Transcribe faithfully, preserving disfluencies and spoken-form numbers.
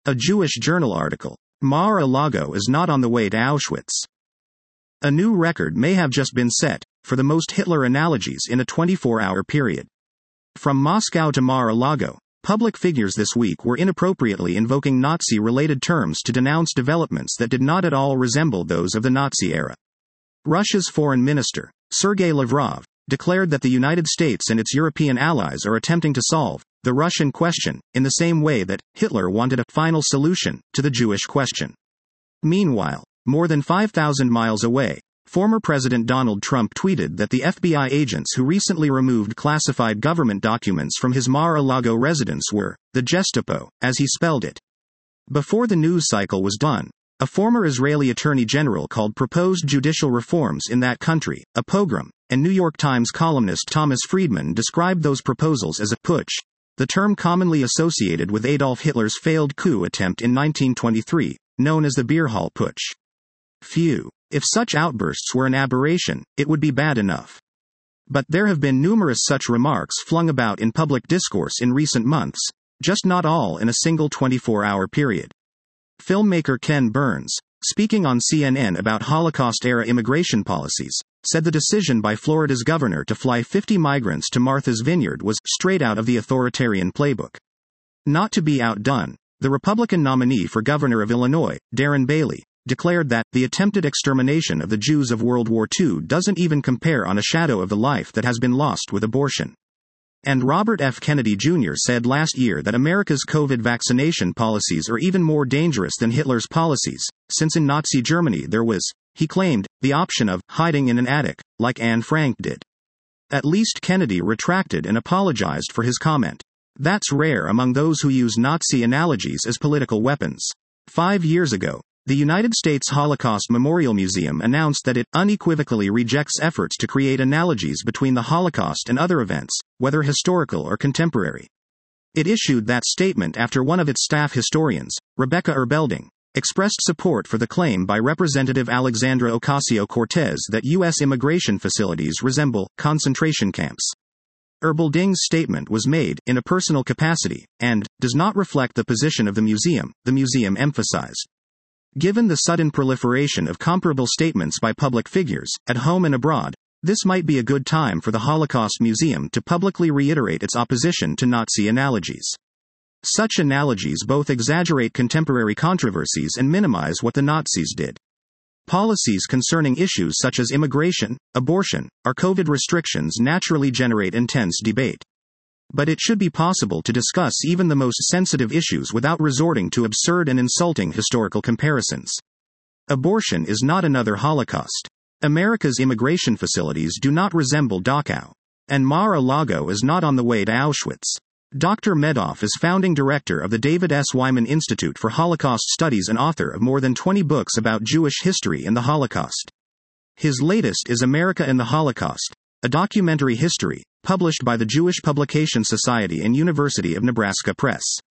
A Jewish Journal article. Mar-a-Lago is not on the way to Auschwitz. A new record may have just been set for the most Hitler analogies in a twenty-four hour period. From Moscow to Mar-a-Lago, public figures this week were inappropriately invoking Nazi-related terms to denounce developments that did not at all resemble those of the Nazi era. Russia's foreign minister, Sergei Lavrov, declared that the United States and its European allies are attempting to solve the Russian question in the same way that Hitler wanted a final solution to the Jewish question. Meanwhile, more than five thousand miles away, former President Donald Trump tweeted that the F B I agents who recently removed classified government documents from his Mar-a-Lago residence were the Gestapo, as he spelled it. Before the news cycle was done, a former Israeli attorney general called proposed judicial reforms in that country a pogrom, and New York Times columnist Thomas Friedman described those proposals as a putsch, the term commonly associated with Adolf Hitler's failed coup attempt in nineteen twenty-three, known as the Beer Hall Putsch. Phew. If such outbursts were an aberration, it would be bad enough. But there have been numerous such remarks flung about in public discourse in recent months, just not all in a single twenty-four hour period. Filmmaker Ken Burns, speaking on C N N about Holocaust-era immigration policies, said the decision by Florida's governor to fly fifty migrants to Martha's Vineyard was straight out of the authoritarian playbook. Not to be outdone, the Republican nominee for governor of Illinois, Darren Bailey, declared that the attempted extermination of the Jews of World War Two doesn't even compare on a shadow of the life that has been lost with abortion. And Robert F. Kennedy Junior said last year that America's COVID vaccination policies are even more dangerous than Hitler's policies, since in Nazi Germany there was, he claimed, the option of hiding in an attic, like Anne Frank did. At least Kennedy retracted and apologized for his comment. That's rare among those who use Nazi analogies as political weapons. Five years ago, the United States Holocaust Memorial Museum announced that it unequivocally rejects efforts to create analogies between the Holocaust and other events, whether historical or contemporary. It issued that statement after one of its staff historians, Rebecca Erbelding, expressed support for the claim by Representative Alexandra Ocasio-Cortez that U S immigration facilities resemble concentration camps. Erbelding's statement was made in a personal capacity and does not reflect the position of the museum, the museum emphasized. Given the sudden proliferation of comparable statements by public figures, at home and abroad, this might be a good time for the Holocaust Museum to publicly reiterate its opposition to Nazi analogies. Such analogies both exaggerate contemporary controversies and minimize what the Nazis did. Policies concerning issues such as immigration, abortion, or COVID restrictions naturally generate intense debate. But it should be possible to discuss even the most sensitive issues without resorting to absurd and insulting historical comparisons. Abortion is not another Holocaust. America's immigration facilities do not resemble Dachau. And Mar-a-Lago is not on the way to Auschwitz. Doctor Medoff is founding director of the David S. Wyman Institute for Holocaust Studies and author of more than twenty books about Jewish history and the Holocaust. His latest is America and the Holocaust, a documentary history, published by the Jewish Publication Society and University of Nebraska Press.